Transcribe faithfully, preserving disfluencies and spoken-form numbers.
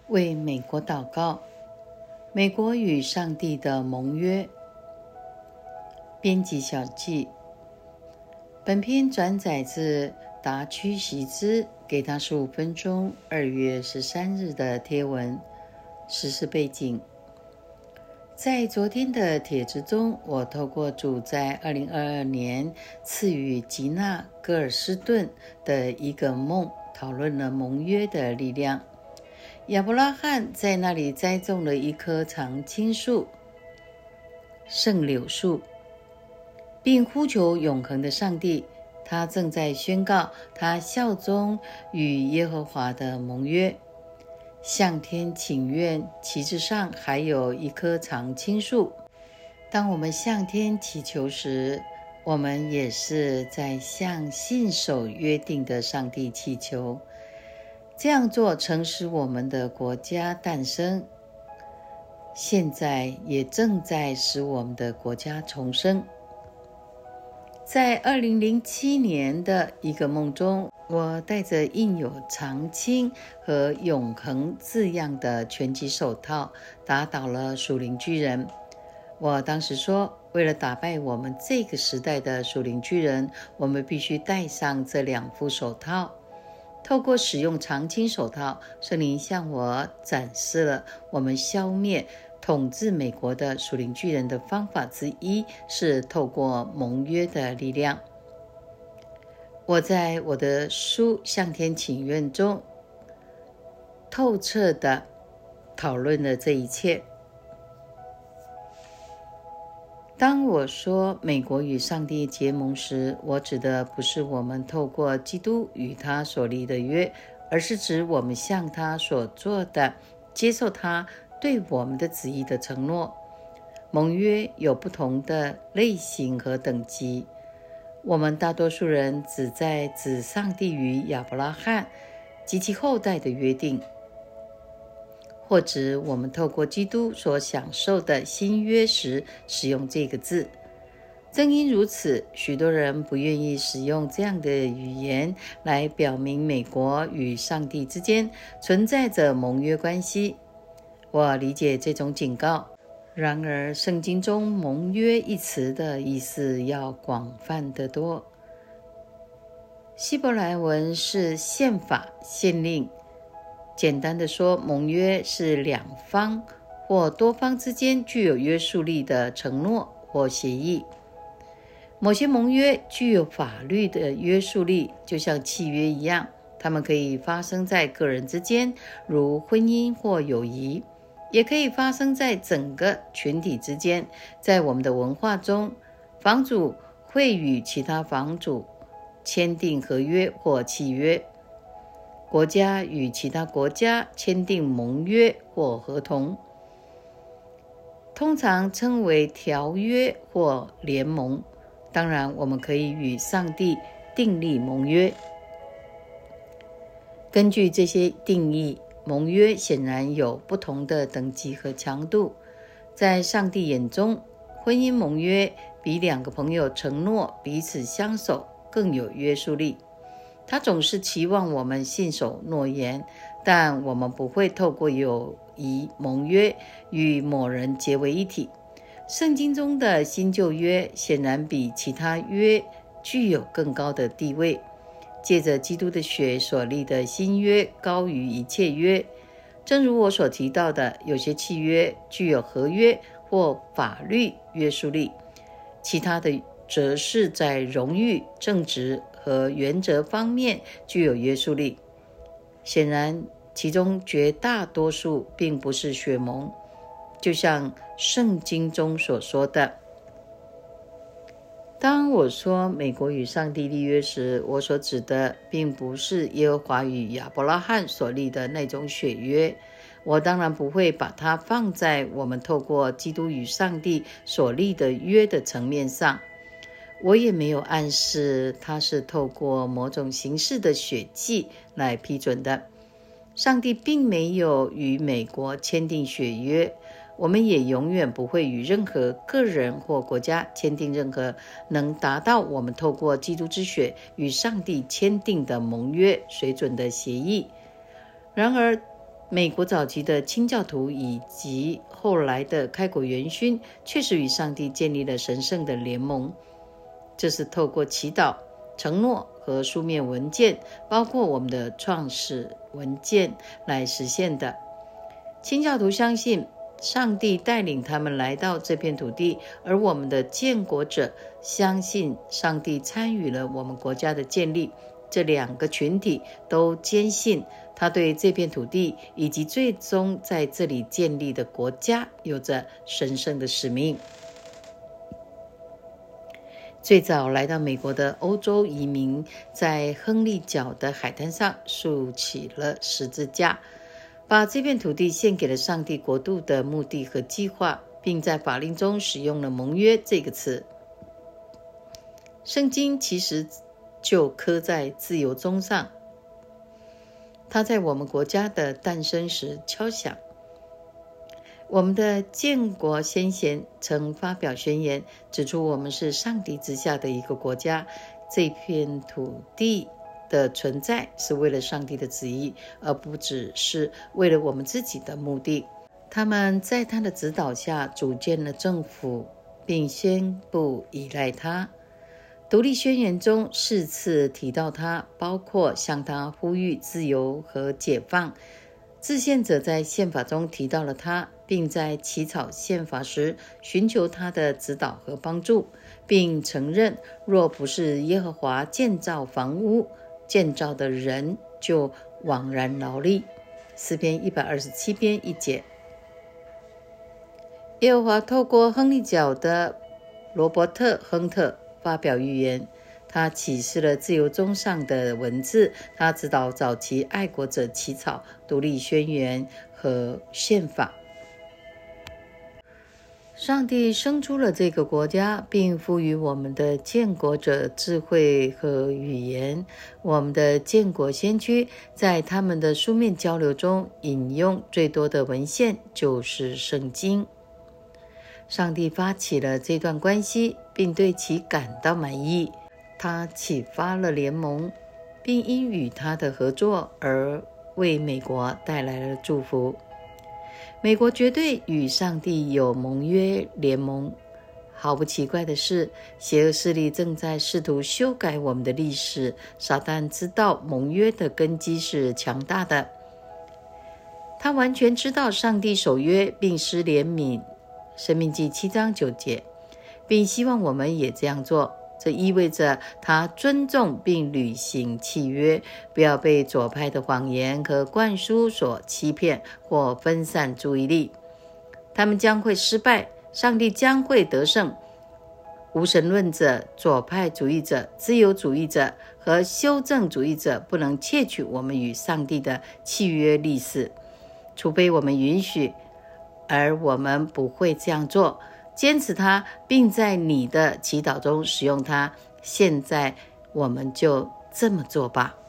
为美国祷告。美国与上帝的盟约。编辑小记。本篇转载自达区席兹给他十五分钟二月十三日的贴文。时事背景。在昨天的帖子中，我透过主在二零二二年赐予吉娜·戈尔斯顿的一个梦，讨论了盟约的力量。亚伯拉罕在那里栽种了一棵常青树、圣柳树，并呼求永恒的上帝。他正在宣告他效忠与耶和华的盟约。向天请愿旗帜上还有一棵常青树。当我们向天祈求时，我们也是在向信守约定的上帝祈求。这样做曾使我们的国家诞生，现在也正在使我们的国家重生。在二零零七年的一个梦中，我戴着印有常青和永恒字样的拳击手套，打倒了属灵巨人。我当时说，为了打败我们这个时代的属灵巨人，我们必须戴上这两副手套。透过使用常青手套，圣灵向我展示了我们消灭统治美国的属灵巨人的方法之一，是透过盟约的力量。我在我的书《向天请愿》中透彻地讨论了这一切。当我说美国与上帝结盟时，我指的不是我们透过基督与他所立的约，而是指我们向他所做的接受他对我们的旨意的承诺。盟约有不同的类型和等级，我们大多数人只在指上帝与亚伯拉罕及其后代的约定，或指我们透过基督所享受的新约时使用这个字。正因如此，许多人不愿意使用这样的语言来表明美国与上帝之间存在着盟约关系。我理解这种警告，然而圣经中盟约一词的意思要广泛得多。希伯来文是宪法、宪令。简单的说，盟约是两方或多方之间具有约束力的承诺或协议。某些盟约具有法律的约束力，就像契约一样，它们可以发生在个人之间，如婚姻或友谊，也可以发生在整个群体之间。在我们的文化中，房主会与其他房主签订合约或契约，国家与其他国家签订盟约或合同，通常称为条约或联盟。当然，我们可以与上帝订立盟约。根据这些定义，盟约显然有不同的等级和强度。在上帝眼中，婚姻盟约比两个朋友承诺彼此相守更有约束力。他总是期望我们信守诺言，但我们不会透过友谊盟约与某人结为一体。圣经中的新旧约显然比其他约具有更高的地位。借着基督的血所立的新约高于一切约。正如我所提到的，有些契约具有合约或法律约束力，其他的则是在荣誉、正直和原则方面具有约束力。显然，其中绝大多数并不是血盟，就像圣经中所说的。当我说美国与上帝立约时，我所指的并不是耶和华与亚伯拉罕所立的那种血约。我当然不会把它放在我们透过基督与上帝所立的约的层面上。我也没有暗示它是透过某种形式的血祭来批准的。上帝并没有与美国签订血约，我们也永远不会与任何个人或国家签订任何能达到我们透过基督之血与上帝签订的盟约水准的协议。然而， 美国早期的清教徒以及后来的开国元勋确实与上帝建立了神圣的联盟，这是透过祈祷、承诺和书面文件，包括我们的创始文件来实现的。清教徒相信上帝带领他们来到这片土地，而我们的建国者相信上帝参与了我们国家的建立。这两个群体都坚信他对这片土地以及最终在这里建立的国家有着神圣的使命。最早来到美国的欧洲移民在亨利角的海滩上竖起了十字架，把这片土地献给了上帝国度的目的和计划，并在法令中使用了盟约这个词。圣经其实就刻在自由钟上，它在我们国家的诞生时敲响。我们的建国先贤曾发表宣言，指出我们是上帝之下的一个国家，这片土地的存在是为了上帝的旨意，而不只是为了我们自己的目的。他们在他的指导下组建了政府，并宣布依赖他。独立宣言中四次提到他，包括向他呼吁自由和解放。制宪者在宪法中提到了他，并在起草宪法时寻求他的指导和帮助，并承认若不是耶和华建造房屋，建造的人就枉然劳力。诗篇一百二十七篇一节。耶和华透过亨利角的罗伯特·亨特发表预言，他启示了自由钟上的文字，他指导早期爱国者起草独立宣言和宪法。上帝生出了这个国家，并赋予我们的建国者智慧和语言。我们的建国先驱在他们的书面交流中引用最多的文献就是圣经。上帝发起了这段关系，并对其感到满意。他启发了联盟，并因与他的合作而为美国带来了祝福。美国绝对与上帝有盟约联盟。毫不奇怪的是，邪恶势力正在试图修改我们的历史。撒旦知道盟约的根基是强大的，他完全知道上帝守约并施怜悯，申命记七章九节，并希望我们也这样做。这意味着他尊重并履行契约，不要被左派的谎言和灌输所欺骗或分散注意力。他们将会失败，上帝将会得胜。无神论者、左派主义者、自由主义者和修正主义者不能窃取我们与上帝的契约历史，除非我们允许，而我们不会这样做。坚持它，并在你的祈祷中使用它。现在我们就这么做吧。